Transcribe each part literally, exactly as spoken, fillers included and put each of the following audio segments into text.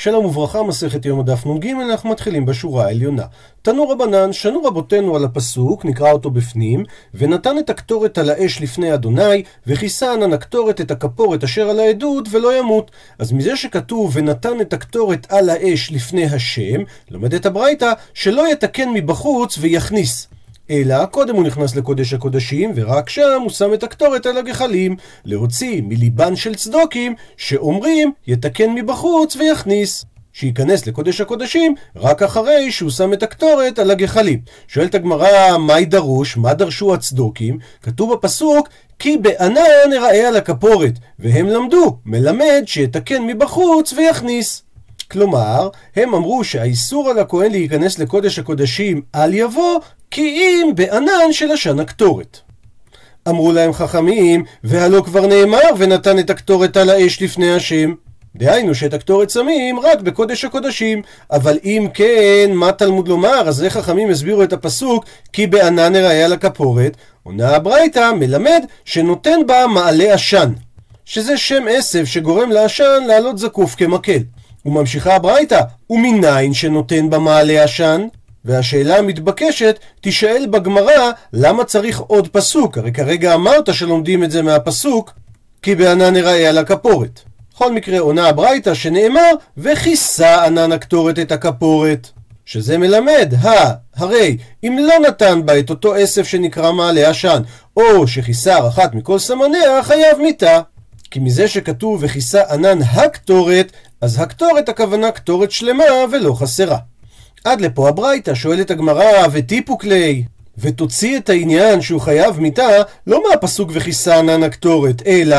שלום וברכה, מסכת יום הדף נ"ג, אנחנו מתחילים בשורה העליונה. תנו רבנן, שנו רבותינו על הפסוק, נקרא אותו בפנים, ונתן את הקטורת על האש לפני אדוני, וכיסה ענן הקטורת את הכפורת אשר על העדות ולא ימות. אז מזה שכתוב ונתן את הקטורת על האש לפני השם, לומדת הברייתא שלא יתקן מבחוץ ויכניס. אלא קודם הוא נכנס לקודש הקודשים, ורק שם הוא שם את הקטורת על הגחלים, להוציא מליבן של צדוקים שאומרים יתקן מבחוץ ויכניס, שייכנס לקודש הקודשים רק אחרי שהוא שם את הקטורת על הגחלים. שואלת הגמרא, מה דרוש? מה דרשו הצדוקים? כתוב בפסוק כי בענן יראה על הכפורת, והם למדו מלמד שיתקן מבחוץ ויכניס. כלומר, הם אמרו שהאיסור על הכהן להיכנס לקודש הקודשים אל יבוא כי אם בענן של עשן הקטורת. אמרו להם חכמים, והלא כבר נאמר ונתן את הקטורת על האש לפני השם. דהיינו שאת הקטורת שמים רק בקודש הקודשים. אבל אם כן, מה תלמוד לומר? אז איך חכמים הסבירו את הפסוק כי בענן יראה על הכפורת? עונה הברייתא מלמד שנותן בה מעלה עשן, שזה שם עשב שגורם לעשן לעלות זקוף כמקל. וממשיכה הברייתא, ומניין שנותן בה מעלה עשן? והשאלה המתבקשת תשאל בגמרא, למה צריך עוד פסוק? הרי כרגע אמרת שלומדים את זה מהפסוק כי בענן יראה על הכפורת. בכל מקרה עונה הברייתא שנאמר וכיסה ענן הקטורת את הכפורת, שזה מלמד, ה, הרי אם לא נתן בה את אותו עשב שנקרא מעלה עשן, או שחיסר אחת מכל סמניה, חייב מיתה. כי מזה שכתוב וכיסה ענן הקטורת, אז הקטורת הכוונה קטורת שלמה ולא חסרה. עד לפה הברייתא שואלת הגמרא, וטיפוק לי, ותוציא את העניין שהוא חייב מיתה, לא מהפסוק וכיסה ענן הקטורת, אלא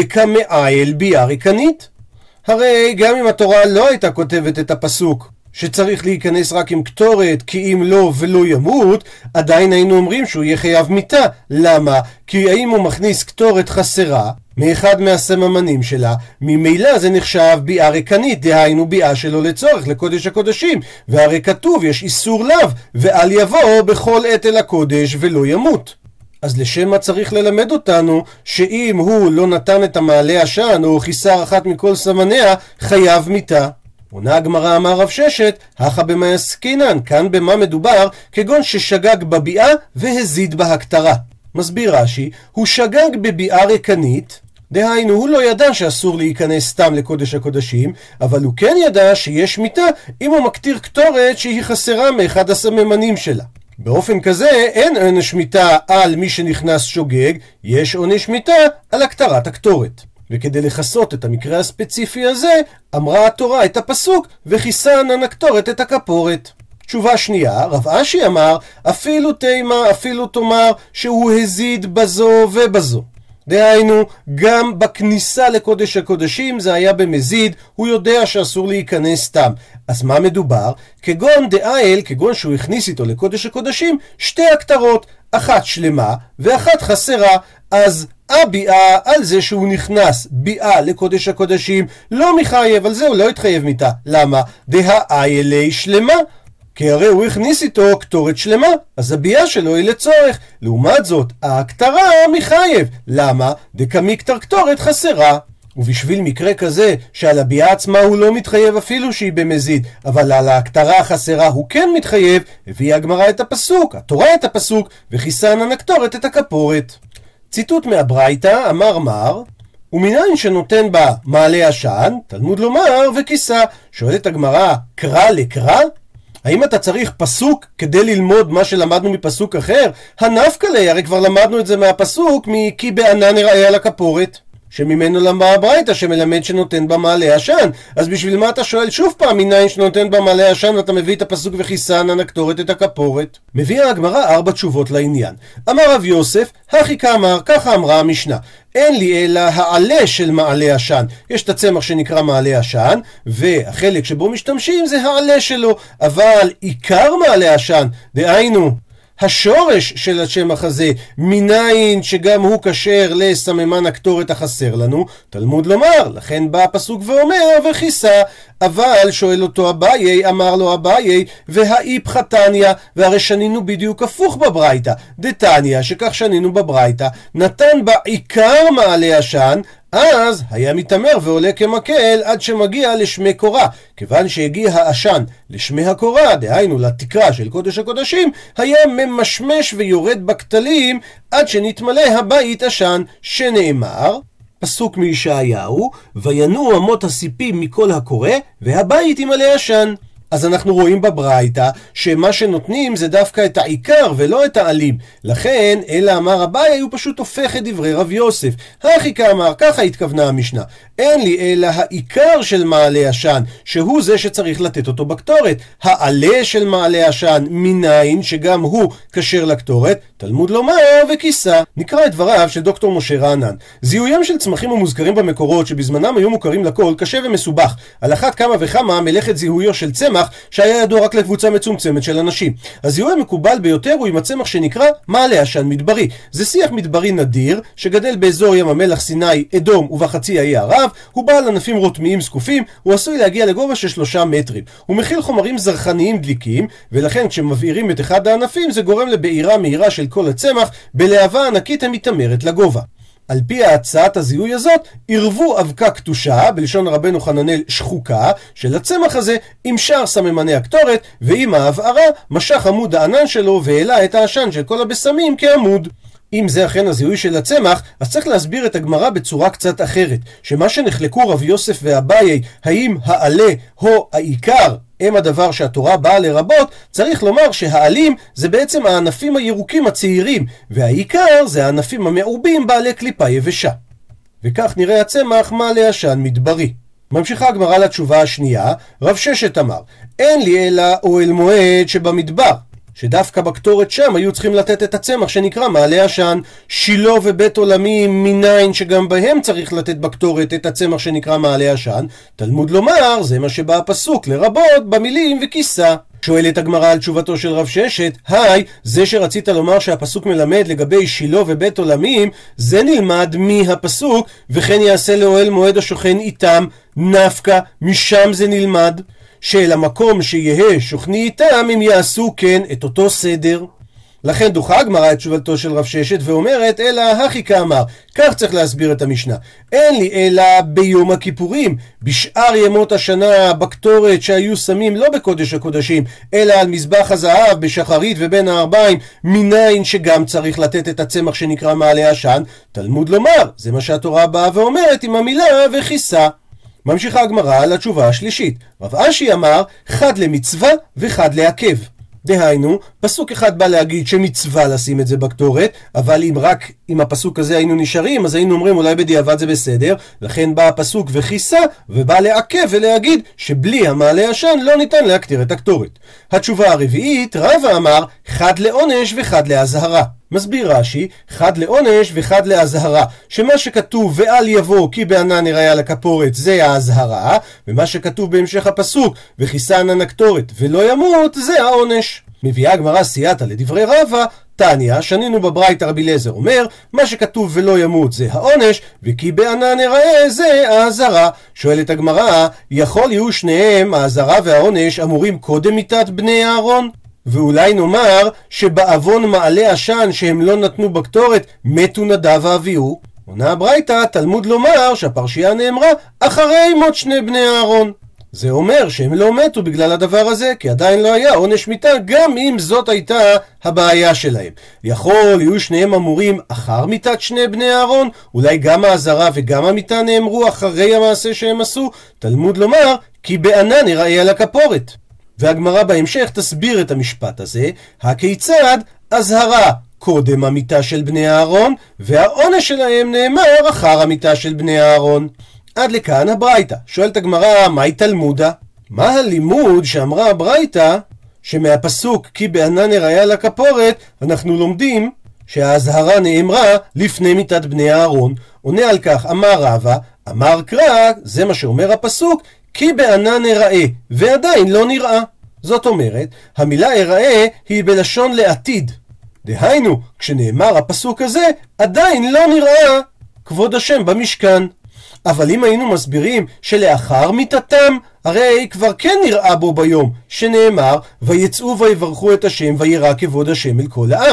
דקמעיל ביאה ריקנית. הרי גם אם התורה לא הייתה כותבת את הפסוק שצריך להיכנס רק עם קטורת כי אם לא ולא ימות, עדיין היינו אומרים שהוא יהיה חייב מיתה. למה? כי האם הוא מכניס קטורת חסרה מאחד מהסממנים שלה, ממילא זה נחשב ביאה ריקנית, דהיינו ביאה שלא לצורך לקודש הקודשים, והרי כתוב יש איסור לאו ואל יבוא בכל עת אל הקודש ולא ימות. אז לשם מה צריך ללמד אותנו שאם הוא לא נתן את המעלה עשן או חיסר אחת מכל סמניה, חייב מיתה? עונה הגמרא, אמר רב ששת, הכה במה עסקינן, כאן במה מדובר? כגון ששגג בביאה והזיד בה הקטרה. מסביר רש"י, הוא שגג בביאה ריקנית, דהיינו הוא לא ידע שאסור להיכנס סתם לקודש הקודשים, אבל הוא כן ידע שיש מיתה אם הוא מקטיר קטורת שהיא חסרה מאחד הסממנים שלה. באופן כזה אין עונש מיתה על מי שנכנס שוגג, יש עונש מיתה על הקטרת הקטורת. וכדי לחסות את המקרה הספציפי הזה, אמרה התורה את הפסוק וכיסה ענן הקטורת את הכפורת. תשובה שנייה, רב אשי אמר, אפילו תימה, אפילו תאמר שהוא הזיד בזו ובזו. דהיינו, גם בכניסה לקודש הקודשים זה היה במזיד, הוא יודע שאסור להיכנס סתם. אז מה מדובר? כגון דאייל, כגון שהוא הכניס איתו לקודש הקודשים, שתי הקטרות, אחת שלמה ואחת חסרה. אז הביאה על זה שהוא נכנס ביאה לקודש הקודשים לא מחייב, על זה הוא לא התחייב מיתה. למה? דהאיילי שלמה, כי הרי הוא הכניס איתו קטורת שלמה, אז הביאה שלו היא לצורך. לעומת זאת, ההקטרה מחייב. למה? דקמיקטר קטורת חסרה. ובשביל מקרה כזה שעל הביאה עצמה הוא לא מתחייב אפילו שהיא במזיד, אבל על ההקטרה החסרה הוא כן מתחייב, הביאה הגמרא את הפסוק, התורה את הפסוק, וכיסה ענן הקטורת את הכפורת. ציטוט מהברייתא, אמר מר, ומניין שנותן בה מעלה עשן, תלמוד לומר וכיסה. שואלת הגמרא, קרא לקרא? האם אתה צריך פסוק כדי ללמוד מה שלמדנו מפסוק אחר? הנפקא ליה, הרי כבר למדנו את זה מהפסוק מכי בענן יראה על הכפורת, שממנו למדה הברייתא שמלמד שנותן בה מעלה עשן. אז בשביל מה אתה שואל שוב פעם מניין שנותן בה מעלה עשן ואתה מביא את הפסוק וכיסה ענן הקטורת את הכפורת? מביאה הגמרא ארבע תשובות לעניין. אמר רב יוסף, הכי כאמר, ככה אמרה המשנה, אין לי אלא העלה של מעלה עשן. יש את הצמח שנקרא מעלה עשן, והחלק שבו משתמשים זה העלה שלו, אבל עיקר מעלה עשן, דהיינו השורש של השמח הזה, מניין שגם הוא כשר לסממן הקטורת החסר לנו, תלמוד לומר, לכן בא הפסוק ואומר וכיסה. אבל שואל אותו אביי, אמר לו אביי, והאיפכא תניא, והרי שנינו בדיוק הפוך בברייתא, דתניא, שכך שנינו בברייתא, נתן בה עיקר מעלה עשן, אז היה מתאמר ועולה כמקל עד שמגיע לשמי קורה. כיוון שהגיע העשן לשמי הקורה, דהיינו לתקרה של קודש הקודשים, היה ממשמש ויורד בכתלים עד שנתמלא הבית עשן, שנאמר, פסוק מישעיהו, וינועו אמות הסיפים מכל הקורא, והבית ימלא עשן. אז אנחנו רואים בברייתא שמה שנותנים זה דווקא את העיקר ולא את העלים. לכן, אלא אמר אביי, הוא פשוט הופך את דברי רב יוסף. הכי כאמר, ככה התכוונה המשנה. אין לי אלא העיקר של מעלה עשן, שהוא זה שצריך לתת אותו בקטורת. העלה של מעלה עשן, מניין שגם הוא כשר לקטורת, תלמוד לומר וכיסה. נקרא את דבריו של דוקטור משה רענן. זיהויים של צמחים המוזכרים במקורות שבזמנם היו מוכרים לכל קשה ומסובך. על אחת כמה וכמה מלאכת זיהויו של צמח שהיה ידוע רק לקבוצה מצומצמת של אנשים. הזיהוי המקובל ביותר הוא עם הצמח שנקרא מעלה עשן מדברי. זה שיח מדברי נדיר שגדל באזור ים המלח, סיני, אדום ובחצי האי ערב. הוא בעל ענפים רוטמיים זקופים, הוא עשוי להגיע לגובה של שלושה מטרים. הוא מכיל חומרים זרחניים דליקים, ולכן כשמבעירים את אחד הענפים זה גורם לבעירה מהירה של כל הצמח בלהבה ענקית המתאמרת לגובה. על פי הצעת הזיהוי הזאת, ערבו אבקה קטושה, בלשון רבנו חננאל שחוקה, של הצמח הזה עם שאר סממני הקטורת, ועם ההבערה משך עמוד הענן שלו והעלה את העשן של כל הבשמים כעמוד. אם זה אכן הזיהוי של הצמח, אז צריך להסביר את הגמרא בצורה קצת אחרת, שמה שנחלקו רב יוסף ואביי, האם העלה או העיקר הם הדבר שהתורה באה לרבות, צריך לומר שהעלים זה בעצם הענפים הירוקים הצעירים, והעיקר זה הענפים המעובים בעלי קליפה יבשה. וכך נראה הצמח מעלה עשן מדברי. ממשיכה הגמרא לתשובה השנייה, רב ששת אמר, אין לי אלא אוהל מועד שבמדבר, שדווקא בקטורת שם היו צריכים לתת את הצמח שנקרא מעלה עשן. שילה ובית עולמים מניין שגם בהם צריך לתת בקטורת את הצמח שנקרא מעלה עשן, תלמוד לומר זה מה שבא הפסוק לרבות במילים וכיסה. שואלת הגמרא על תשובתו של רב ששת, היי, זה שרצית לומר שהפסוק מלמד לגבי שילה ובית עולמים, זה נלמד מהפסוק וכן יעשה לאוהל מועד השוכן איתם, נפקא משם זה נלמד שאל המקום שיהיה שוכני איתם הם יעשו כן את אותו סדר. לכן דוחה הגמרא את תשובתו של רב ששת ואומרת, אלא הכי כאמר, כך צריך להסביר את המשנה. אין לי אלא ביום הכיפורים, בשאר ימות השנה בקטורת שהיו שמים לא בקודש הקודשים, אלא על מזבח הזהב בשחרית ובין הארבעים, מניין שגם צריך לתת את הצמח שנקרא מעלה עשן, תלמוד לומר, זה מה שהתורה באה ואומרת עם המילה וכיסה. ממשיכה הגמרא לתשובה השלישית. רב אשי אמר, חד למצווה וחד לעכב. דהיינו, פסוק אחד בא להגיד שמצווה לשים את זה בקטורת, אבל אם רק עם הפסוק הזה היינו נשארים, אז היינו אומרים אולי בדיעבד זה בסדר, לכן בא הפסוק וכיסה, ובא לעכב ולהגיד שבלי המעלה עשן לא ניתן להקטיר את הקטורת. התשובה הרביעית, רבא אמר, חד לעונש וחד להזהרה. מסביר רש"י, חד לעונש וחד להזהרה, שמה שכתוב ואל יבוא כי בענן יראה על הכפורת זה ההזהרה, ומה שכתוב בהמשך הפסוק וכיסה ענן הקטורת ולא ימות זה העונש. מביאה הגמרא סייעתא לדברי רבא, תניא, שנינו בברייתא רבי אליעזר אומר, מה שכתוב ולא ימות זה העונש, וכי בענן יראה זה ההזהרה. שואלת הגמרא, יכול יהיו שניהם, ההזהרה והעונש, אמורים קודם מיתת בני אהרון? ואולי נאמר שבעוון מעלה עשן שהם לא נתנו בקטורת מתו נדב ואביהו? עונה הברייתא, תלמוד לומר שהפרשייה נאמרה אחרי מות שני בני אהרון. זה אומר שהם לא מתו בגלל הדבר הזה, כי עדיין לא היה עונש מיתה, גם אם זאת הייתה הבעיה שלהם. יכול יהיו שניהם אמורים אחר מיתת שני בני אהרון, אולי גם ההזהרה וגם המיתה נאמרו אחרי המעשה שהם עשו, תלמוד לומר כי בענן יראה על הכפורת. והגמרא בהמשך תסביר את המשפט הזה, הכיצד הזהרה קודם המיתה של בני אהרון, והעונש שלהם נאמר אחר המיתה של בני אהרון. עד לכאן הברייתא. שואלת הגמרא, מהי תלמודה? מה הלימוד שאמרה הברייתא שמהפסוק כי בענן יראה על הכפורת אנחנו לומדים שההזהרה נאמרה לפני מיתת בני אהרון? עונה על כך אמר רבא, אמר קרא, זה מה שאומר הפסוק, כי בענן יראה, ועדיין לא נראה. זאת אומרת, המילה יראה היא בלשון לעתיד. דהיינו, כשנאמר הפסוק הזה, עדיין לא נראה כבוד השם במשכן. אבל אם היינו מסבירים שלאחר מיתתם, הרי כבר כן נראה בו ביום, שנאמר, ויצאו ויברכו את השם וירא כבוד השם אל כל העם.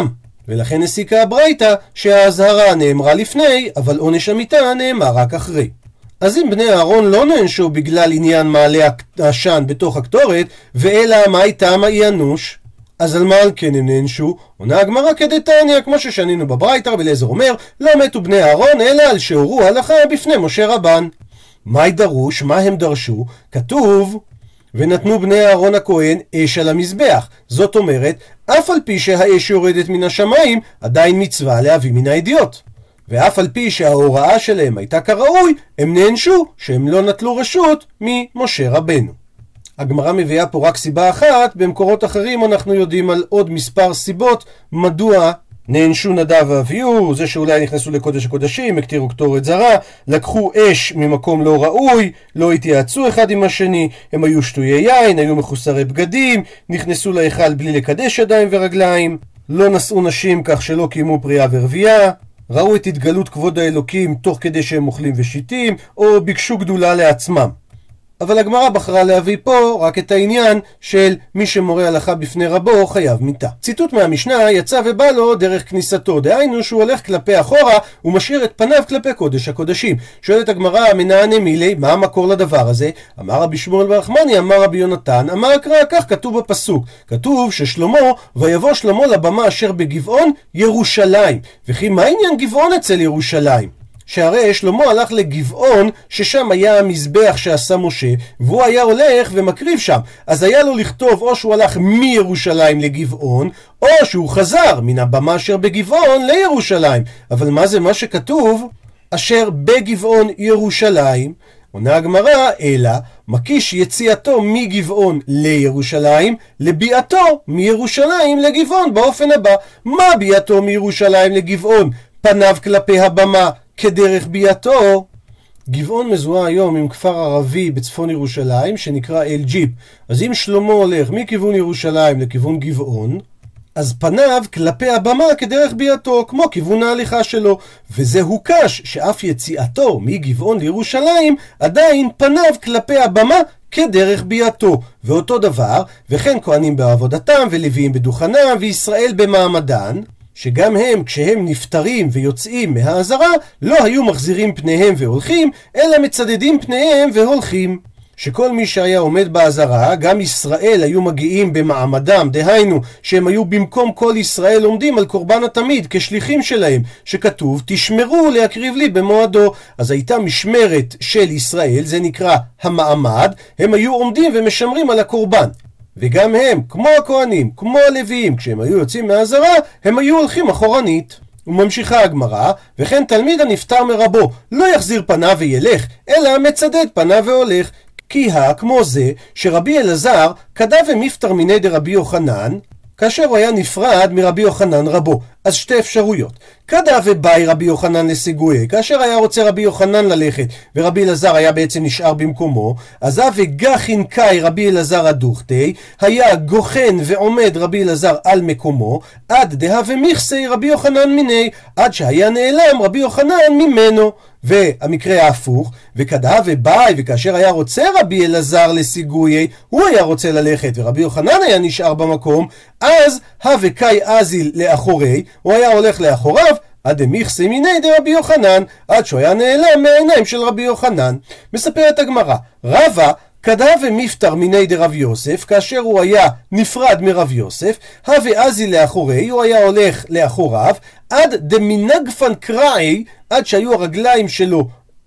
ולכן הסיקה הברייתא שהאזהרה נאמרה לפני, אבל עונש המיתה נאמר רק אחרי. אז אם בני אהרון לא נענשו בגלל עניין מעלה העשן בתוך הקטורת, ואלא מאי טעמא אי אנוש, אז על מה על כן הם נענשו? עונה הגמרא כדתניא, כמו ששנינו בברייתא, רבי אליעזר אומר, לא מתו בני אהרון אלא על שהורו הלכה בפני משה רבן. מהי דרוש? מה הם דרשו? כתוב, ונתנו בני אהרון הכהן אש על המזבח. זאת אומרת, אף על פי שהאש יורדת מן השמיים, עדיין מצווה להביא מן האדיוט. ואף על פי שההוראה שלהם הייתה כראוי, הם נענשו שהם לא נטלו רשות ממשה רבנו. הגמרא מביאה פה רק סיבה אחת, במקורות אחרים אנחנו יודעים על עוד מספר סיבות מדוע נענשו נדב ואביהו, זה שאולי נכנסו לקודש הקודשים, הקטירו קטורת זרה, לקחו אש ממקום לא ראוי, לא התייעצו אחד עם השני, הם היו שטויי יין, היו מחוסרי בגדים, נכנסו להיכל בלי לקדש ידיים ורגליים, לא נשאו נשים כך שלא קיימו פריאה ורבייה, ראו את התגלות כבוד האלוקים תוך כדי שהם אוכלים ושיטים, או ביקשו גדולה לעצמם. אבל הגמרא בחרה להביא פה רק את העניין של מי שמורה הלכה בפני רבו חייב מיתה. ציטוט מהמשנה, יצא ובא לו דרך כניסתו, דהיינו שהוא הולך כלפי אחורה ומשאיר את פניו כלפי קודש הקודשים. שואלת הגמרא, מנענה מילי, מה המקור לדבר הזה? אמר רבי שמואל בר נחמני, אמר רבי יונתן, אמר הקרא, כך כתוב בפסוק. כתוב ששלמה, ויבוא שלמה לבמה אשר בגבעון ירושלים. וכי מה עניין גבעון אצל ירושלים? שהרי שלמה הלך לגבעון ששם היה המזבח שעשה משה, והוא היה הולך ומקריב שם. אז היה לו לכתוב או שהוא הלך מירושלים לגבעון, או שהוא חזר מן הבמה אשר בגבעון לירושלים. אבל מה זה מה שכתוב? אשר בגבעון ירושלים. עונה הגמרא, אלא מקיש יציאתו מגבעון לירושלים, לביאתו מירושלים לגבעון באופן הבא. מה ביאתו מירושלים לגבעון? פניו כלפי הבמה כדרך ביאתו. גבעון מזוהה היום עם כפר ערבי בצפון ירושלים שנקרא אל ג'יב. אז אם שלמה הולך מכיוון ירושלים לכיוון גבעון, אז פניו כלפי הבמה כדרך ביאתו, כמו כיוון ההליכה שלו. וזה הוקש שאף יציאתו מגבעון לירושלים עדיין פניו כלפי הבמה כדרך ביאתו. ואותו דבר, וכן כהנים בעבודתם ולוויים בדוכנם וישראל במעמדן, שגם הם כשהם נפטרים ויוצאים מהעזרה לא היו מחזירים פניהם והולכים, אלא מצדדים פניהם והולכים. שכל מי שהיה עומד בעזרה, גם ישראל היו מגיעים במעמדם, דהיינו שהם היו במקום כל ישראל עומדים על קורבן התמיד כשליחים שלהם, שכתוב תשמרו להקריב לי במועדו. אז הייתה משמרת של ישראל, זה נקרא המעמד, הם היו עומדים ומשמרים על הקורבן. וגם הם, כמו הכהנים, כמו הלוויים, כשהם היו יוצאים מהעזרה, הם היו הולכים אחורנית. וממשיכה הגמרא, וכן תלמיד הנפטר מרבו לא יחזיר פניו וילך, אלא מצדד פניו והולך. כי הא כמו זה שרבי אלעזר כתב ומפטר מיני דרבי יוחנן, כאשר הוא היה נפרד מרבי יוחנן רבו. אז שתי אפשרויות. כתב ובאי רבי יוחנן לסגויה, כאשר היה רוצה רבי יוחנן ללכת ורבי אלעזר היה בעצם נשאר במקומו, אז אבי גחין קאי רבי אלעזר הדוכתי, היה גוחן ועומד רבי אלעזר על מקומו, עד דה ומכסי רבי יוחנן מיני, עד שהיה נעלם רבי יוחנן ממנו. והמקרה ההפוך, וכתב ובאי, וכאשר היה רוצה רבי אלעזר לסגויה, הוא היה רוצה ללכת ורבי יוחנן היה נשאר במקום, אז הווקאי אזיל לאחורי, הוא היה הולך לאחוריו, עד דמיכסי מיני דרבי יוחנן, עד שהוא היה נעלם מהעיניים של רבי יוחנן. מספרת הגמרא, רבא כתב ומפטר מיני דרב יוסף, כאשר הוא היה נפרד מרב יוסף, הווה אזיל לאחורי, הוא היה הולך לאחוריו, עד דמנגפן קראי, עד שהיו הרגליים שלו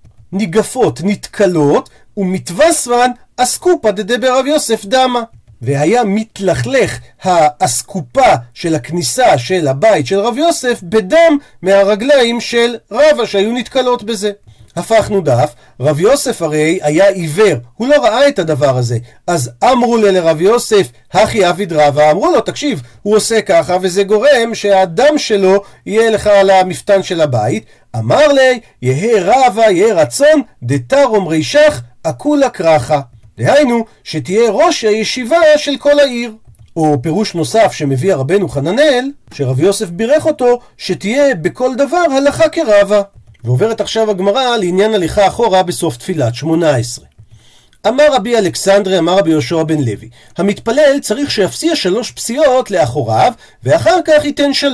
ניגפות, נתקלות, ומתווספן אסקופה דדבר רב יוסף דמה. והיה מתלכלך האסקופה של הכניסה של הבית של רב יוסף בדם מהרגליים של רבא שהיו נתקלות בזה. הפכנו דף, רב יוסף הרי היה עיוור, הוא לא ראה את הדבר הזה, אז אמרו לי לרב יוסף, הכי אביד רבא, אמרו לו, תקשיב, הוא עושה ככה וזה גורם שהדם שלו יהיה לך על המפתן של הבית. אמר לי, יהי רבא, יהי רצון, דתרום רישך, אקולה קרחה. דהיינו, שתהיה ראש הישיבה של כל העיר. או פירוש נוסף שמביא רבנו חננאל, שרב יוסף בירך אותו, שתהיה בכל דבר הלכה כרבא. ועוברת עכשיו הגמרא לעניין הליכה אחורה בסוף תפילת שמונה עשרה. אמר רבי אלכסנדרי, אמר רבי יהושע בן לוי, המתפלל צריך שיפסיע שלוש פסיעות לאחוריו, ואחר כך ייתן שלום.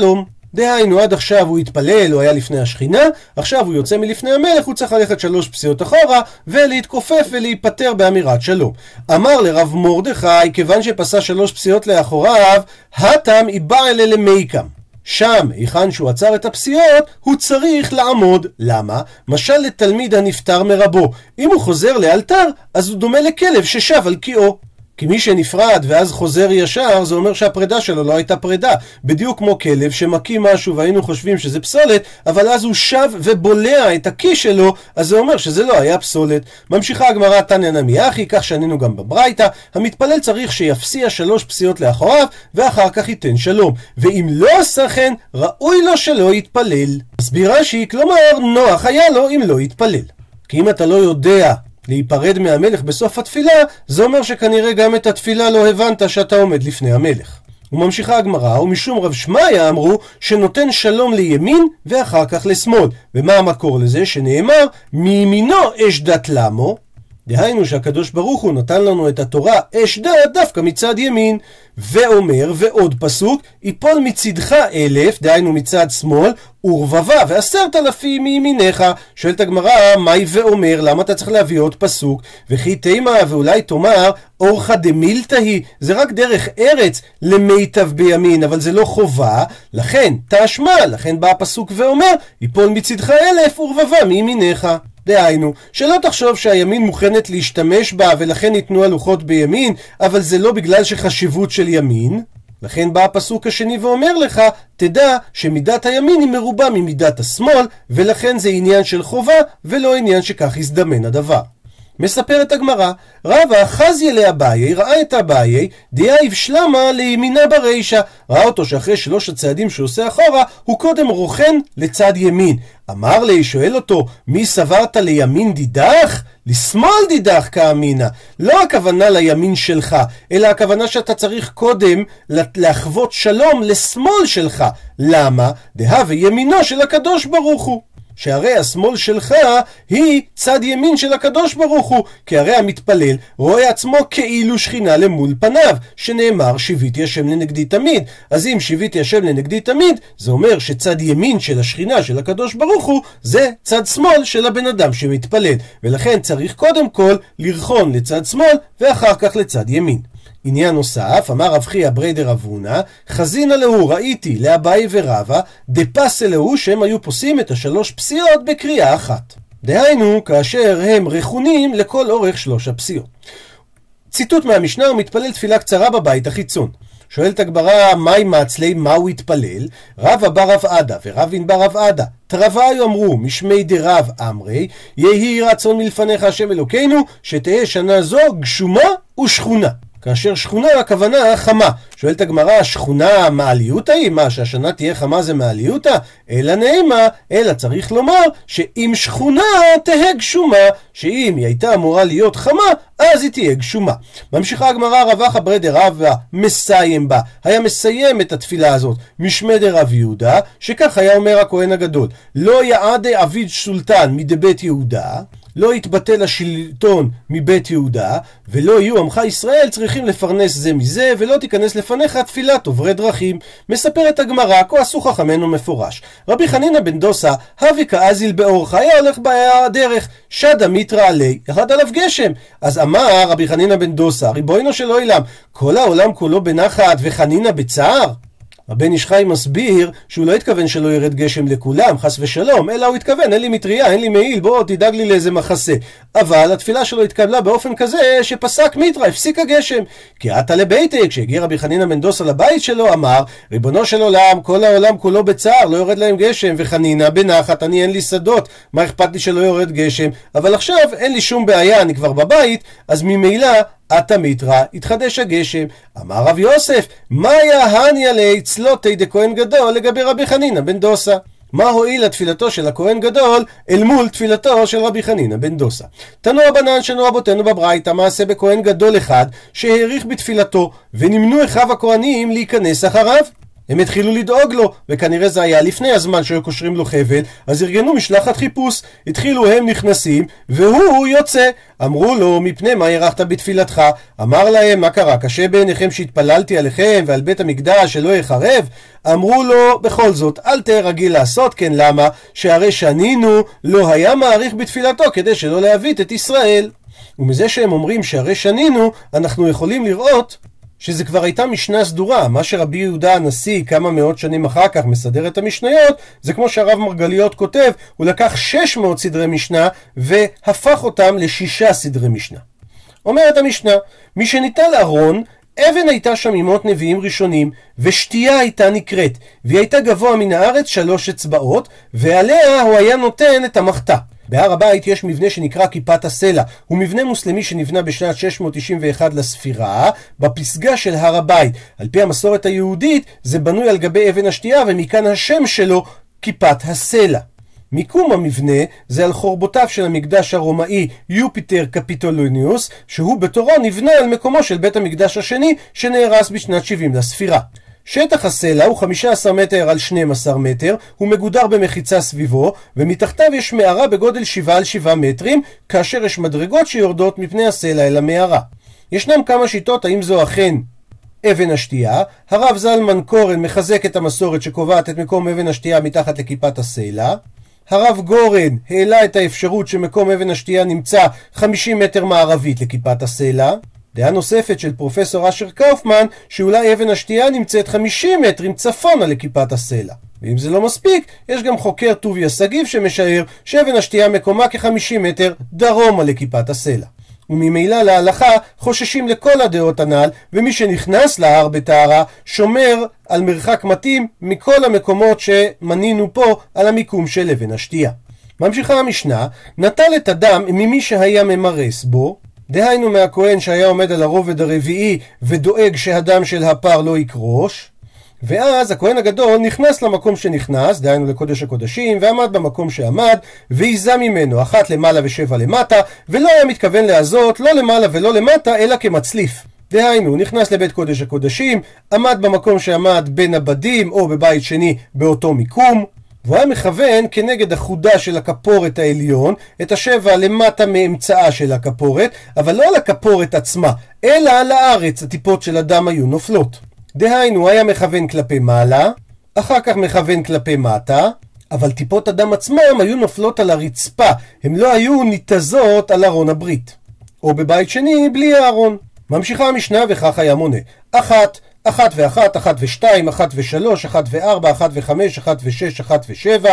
דהיינו, עד עכשיו הוא התפלל, הוא היה לפני השכינה, עכשיו הוא יוצא מלפני המלך, הוא צריך ללכת שלוש פסיעות אחורה, ולהתכופף ולהיפטר באמירת שלום. אמר לרב מרדכי, כיוון שפסה שלוש פסיעות לאחוריו, התם איבא אלה למייקם. שם, היכן שהוא עצר את הפסיעות, הוא צריך לעמוד. למה? משל לתלמיד הנפטר מרבו. אם הוא חוזר לאלתר, אז הוא דומה לכלב ששב על קיאו. כי מי שנפרד ואז חוזר ישר, זה אומר שהפרידה שלו לא הייתה פרידה. בדיוק כמו כלב שמקיא משהו והיינו חושבים שזה פסולת, אבל אז הוא שב ובולע את הקיא שלו, אז זה אומר שזה לא היה פסולת. ממשיכה הגמרא תניא נמי אחי, כך שנינו גם בברייתא, המתפלל צריך שיפסיע שלוש פסיעות לאחוריו, ואחר כך ייתן שלום. ואם לא עשה כן, ראוי לו שלא יתפלל. מסביר רש"י, כלומר, נוח היה לו אם לא יתפלל. כי אם אתה לא יודע להיפרד מהמלך בסוף התפילה, זה אומר שכנראה גם את התפילה לא הבנת שאתה עומד לפני המלך. וממשיכה הגמרא, ומשום רב שמעיה אמרו שנותן שלום לימין ואחר כך לשמאל. ומה המקור לזה? שנאמר מימינו אש דת למו, דהיינו שהקדוש ברוך הוא נתן לנו את התורה אש דת דווקא מצד ימין. ואומר, ועוד פסוק, יפול מצדך אלף, דהיינו מצד שמאל, ורבבה ועשרת אלפים מימינך. שואלת הגמרא, מהי ואומר? למה אתה צריך להביא עוד פסוק? וכי תימה, ואולי תאמר, אורחא דמילתא היא, זה רק דרך ארץ למיטב בימין, אבל זה לא חובה, לכן תשמע, לכן בא הפסוק ואומר, יפול מצדך אלף ורבבה מימינך. דהיינו, שלא תחשוב שהימין מוכנת להשתמש בה ולכן ניתנו הלוחות בימין, אבל זה לא בגלל שחשיבות של ימין. לכן בא הפסוק השני ואומר לך, תדע שמידת הימין היא מרובה ממידת השמאל, ולכן זה עניין של חובה ולא עניין שכך יזדמן הדבר. מספרת הגמרא, רבא חזיה לאביי, ראה את אביי, דאיב שלמה לימינה ברישה. ראה אותו שאחרי שלוש הצעדים שהוא עושה אחורה, הוא קודם רוכן לצד ימין. אמר לי, שואל אותו, מי סברת לימין דידך? לשמאל דידך כאמינה. לא הכוונה לימין שלך, אלא הכוונה שאתה צריך קודם להחוות שלום לשמאל שלך. למה? דהווה ימינו של הקדוש ברוך הוא. שהרי השמאל שלך היא צד ימין של הקדוש ברוך הוא, כי הרי המתפלל רואה עצמו כאילו שכינה למול פניו, שנאמר שיביתי השם לנגדי תמיד. אז אם שיביתי השם לנגדי תמיד, זה אומר שצד ימין של השכינה של הקדוש ברוך הוא זה צד שמאל של הבן אדם שמתפלל, ולכן צריך קודם כל לרחון לצד שמאל ואחר כך לצד ימין. עניין נוסף, אמר רב חייא ברי דרב הונא, חזינא להו, ראיתי לאביי ורבא, דפסה להו, שהם היו פוסים את השלוש פסיעות בקריאה אחת. דהיינו, כאשר הם רכונים לכל אורך שלוש הפסיעות. ציטוט מהמשנה, הוא מתפלל תפילה קצרה בבית החיצון. שואלת הגמרא, מהי מעצלי, מה הוא התפלל? רבא בר רב עדה ורבין בר רב עדה תרוויו אמרו משמי דרב אמרי, יהי רצון מלפניך השם אלוקינו, שתהיה שנה זו גשומה ושכונה. כאשר שכונה הכוונה חמה. שואלת הגמרא, שכונה מעליותה היא? מה, שהשנה תהיה חמה זה מעליותה? אלא נעימה, אלא צריך לומר שאם שכונה תהיה גשומה, שאם היא הייתה אמורה להיות חמה, אז היא תהיה גשומה. ממשיכה הגמרא, רב אחא ברי דרבא מסיים בה, היה מסיים את התפילה הזאת משמי דרב יהודה, שכך היה אומר הכהן הגדול, לא יעדה עביד סולטן מדבית יהודה, לא יתבטל השלטון מבית יהודה, ולא יהיו עמך ישראל צריכים לפרנס זה מזה, ולא תיכנס לפניך תפילת עוברי דרכים. מספרת הגמרא, כה עשו חכמינו מפורש. רבי חנינא בן דוסא, הווי כאזיל באורך, היה הולך בדרך, שדה מיתרא עלי, ירד עליו גשם. אז אמר רבי חנינא בן דוסא, ריבונו של עולם, כל העולם כולו בנחת וחנינא בצער? הבן איש חי מסביר שהוא לא התכוון שלא ירד גשם לכולם, חס ושלום, אלא הוא התכוון, אין לי מטריה, אין לי מעיל, בוא תדאג לי לאיזה מחסה. אבל התפילה שלו התקבלה באופן כזה שפסק מיטרה, הפסיק הגשם. כי עתה לביתי, כשהגיע רבי חנינא בן דוסא לבית שלו, אמר, ריבונו של עולם, כל העולם כולו בצער, לא יורד להם גשם, וחנינא בנחת, אני אין לי שדות, מה אכפת לי שלא יורד גשם? אבל עכשיו אין לי שום בעיה, אני כבר בבית, אז ממילא עתה מיתרא, התחדש הגשם. אמר רב יוסף, מה היה הניה לי צלותי דכהן גדול לגבי רבי חנינא בן דוסא? מה הועילה תפילתו של הכהן גדול אל מול תפילתו של רבי חנינא בן דוסא? תנו רבנן שנו רבותינו בברייתא, מעשה בכהן גדול אחד שהאריך בתפילתו ונמנו אחיו הכהנים להיכנס אחריו. הם התחילו לדאוג לו, וכנראה זה היה לפני הזמן שהיו קושרים לו חבל, אז ארגנו משלחת חיפוש. התחילו הם נכנסים, והוא יוצא. אמרו לו, מפני מה ירחת בתפילתך? אמר להם, מה קרה? קשה בעיניכם שהתפללתי עליכם ועל בית המקדש שלא יחרב? אמרו לו, בכל זאת, אל תהיה רגיל לעשות כן, למה? שהרי שנינו לא היה מעריך בתפילתו כדי שלא להביט את ישראל. ומזה שהם אומרים שהרי שנינו, אנחנו יכולים לראות שזה כבר הייתה משנה סדורה. מה שרבי יהודה הנשיא כמה מאות שנים אחר כך מסדר את המשניות, זה כמו שהרב מרגליות כותב, הוא לקח שש מאות סדרי משנה והפך אותם לשישה סדרי משנה. אומרת המשנה, מי שניטל ארון, אבן הייתה שם ממות נביאים ראשונים, ושתייה הייתה נקראת, והיא הייתה גבוה מן הארץ שלוש אצבעות, ועליה הוא היה נותן את המחתה. בהר הבית יש מבנה שנקרא כיפת הסלע, הוא מבנה מוסלמי שנבנה בשנת שש מאות תשעים ואחת לספירה, בפסגה של הר הבית. על פי המסורת היהודית זה בנוי על גבי אבן השתייה, ומכאן השם שלו כיפת הסלע. מיקום המבנה זה על חורבותיו של המקדש הרומאי יופיטר קפיטולוניוס, שהוא בתורו נבנה על מקומו של בית המקדש השני שנהרס בשנת שבעים לספירה. שטח הסלע הוא חמישה עשר מטר על שנים עשר מטר, הוא מגודר במחיצה סביבו, ומתחתיו יש מערה בגודל שבעה על שבעה מטרים, כאשר יש מדרגות שיורדות מפני הסלע אל המערה. ישנם כמה שיטות האם זו אכן אבן השתייה. הרב זלמן קורן מחזק את המסורת שקובעת את מקום אבן השתייה מתחת לכיפת הסלע. הרב גורן העלה את האפשרות שמקום אבן השתייה נמצא חמישים מטר מערבית לכיפת הסלע. דעה נוספת של פרופסור אשר קאופמן, שאולי אבן השתייה נמצאת חמישים מטרים צפונה לכיפת הסלע. ואם זה לא מספיק, יש גם חוקר טוביה סגיב שמשער שאבן השתייה מקומה כ-חמישים מטר דרומה לכיפת הסלע. וממילא להלכה חוששים לכל הדעות הנ"ל, ומי שנכנס להר בטהרה שומר על מרחק מתאים מכל המקומות שמנינו פה על המיקום של אבן השתייה. ממשיכה המשנה, נטל את הדם ממי שהיה ממרס בו, דהיינו מהכהן שהיה עומד על הרובד הרביעי ודואג שהדם של הפר לא יקרוש, ואז הכהן הגדול נכנס למקום שנכנס, דהיינו לקודש הקודשים, ועמד במקום שעמד, ועיזה ממנו אחת למעלה ושבע למטה, ולא היה מתכוון לעזות לא למעלה ולא למטה, אלא כמצליף. דהיינו, הוא נכנס לבית קודש הקודשים, עמד במקום שעמד בין הבדים או בבית שני באותו מיקום, והוא היה מכוון כנגד החודה של הכפורת העליון, את השבע למטה מאמצעה של הכפורת, אבל לא על הכפורת עצמה, אלא על הארץ, הטיפות של הדם היו נופלות. דהיינו, הוא היה מכוון כלפי מעלה, אחר כך מכוון כלפי מטה, אבל טיפות הדם עצמם היו נופלות על הרצפה, הם לא היו ניתזות על ארון הברית. או בבית שני, בלי הארון. ממשיכה המשנה וכך היה מונה. אחת, אחת ואחת, אחת ושתיים, אחת ושלוש, אחת וארבע, אחת וחמש, אחת ושש, אחת ושבע,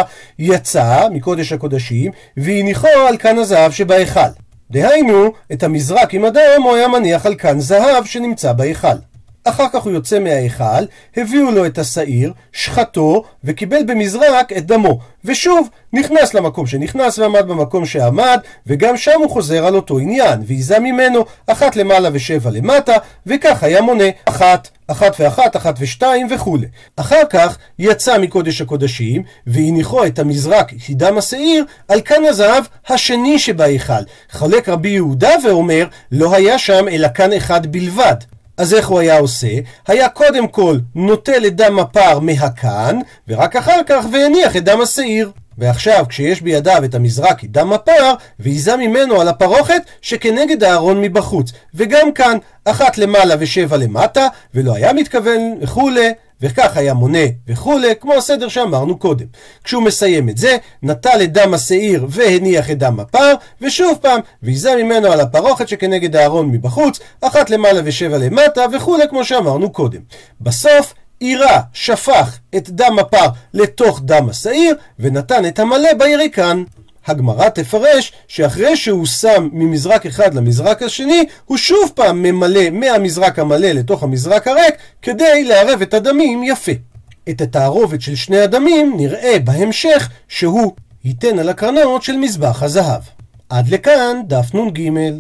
יצא מקודש הקודשים, והניחו על כאן הזהב שבהיכל. דהיינו, את המזרק עם הדם הוא היה מניח על כאן זהב שנמצא בהיכל. אחר כך הוא יוצא מההיכל, הביאו לו את השעיר, שחטו, וקיבל במזרק את דמו. ושוב, נכנס למקום שנכנס ועמד במקום שעמד, וגם שם הוא חוזר על אותו עניין, ועיזה ממנו אחת למעלה ושבע למטה, וכך היה מונה אחת, אחת ואחת, אחת ושתיים וכו'. אחר כך יצא מקודש הקודשים, והניחו את המזרק, דם השעיר, על כאן הזהב השני שבהיכל. חולק רבי יהודה ואומר, לא היה שם אלא כאן אחד בלבד. אז איך הוא היה עושה? היה קודם כל נוטל את דם הפר מהכאן, ורק אחר כך והניח את דם השעיר. ועכשיו כשיש בידיו את המזרק דם הפר, ועיזה ממנו על הפרוכת שכנגד הארון מבחוץ. וגם כאן אחת למעלה ושבע למטה, ולא היה מתכוון וכו', וכך היה מונה וכו', כמו הסדר שאמרנו קודם. כשהוא מסיים את זה, נטל את דם השעיר והניח את דם הפר, ושוב פעם, ועיזה ממנו על הפרוכת שכנגד הארון מבחוץ, אחת למעלה ושבע למטה וכו', כמו שאמרנו קודם. בסוף, עירה, שפך את דם הפר לתוך דם השעיר, ונתן את המלא ביריקן. הגמרא תפרש שאחרי שהוא שם ממזרק אחד למזרק השני, הוא שוב פעם ממלא מהמזרק המלא לתוך המזרק הריק, כדי לערב את הדמים יפה. את התערובת של שני הדמים נראה בהמשך שהוא ייתן על הקרנות של מזבח הזהב. עד לכאן דף נ"ג.